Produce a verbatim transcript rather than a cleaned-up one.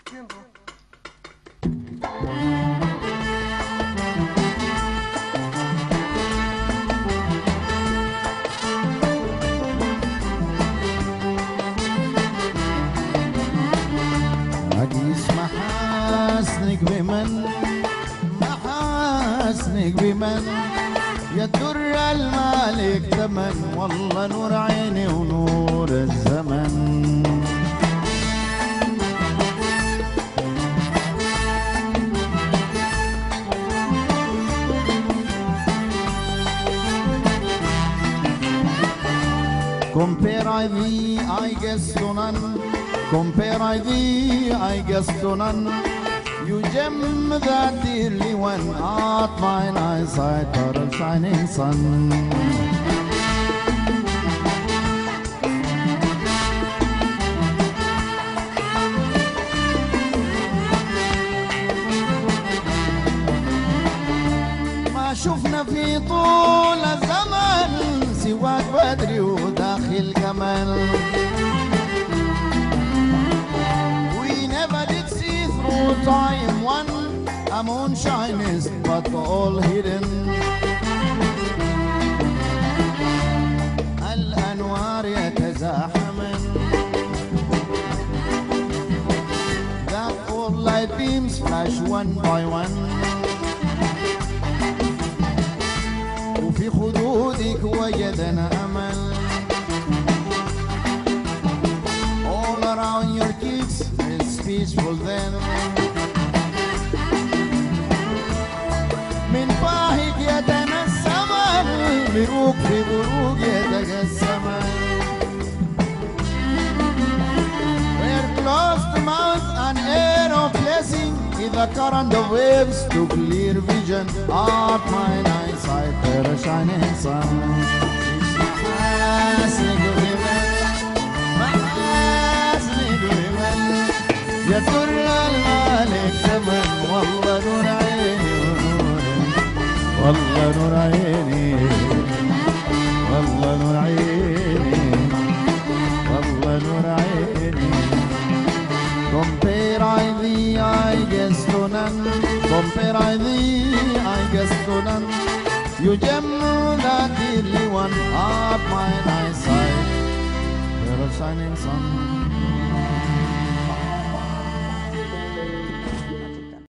أقيس محاسنك بمن محاسنك بمن يا در المالك ثمن والله نور عيني ونور الزمن Compare thee, I guess to none. Compare thee, I guess to none. You gem that dearly one at mine eyesight, but a shining sun. ما شفنا في طول الزمن سواك بدري وداخل كمان. We never did see through time one a moonshine is but all hidden. الأنوار يتزاحمن. That all light beams flash one by one. وفي خدودك وجدنا أمل. All around your kids is peaceful then. من باهك يتنسم بروق في بروق يتجسم. We're close to mouth and air of blessing. In the current of waves to clear vision of mine eyesight for a shining sun. محاسنك بمن محاسنك بمن يا در المالك ثمن والله نور عيني ونور والله نور عيني والله نور عيني والله نور عيني. Compare I thee, I guess to none. Compare I thee, I guess to none. You gem that dearly one of mine eyesight, you're a shining sun.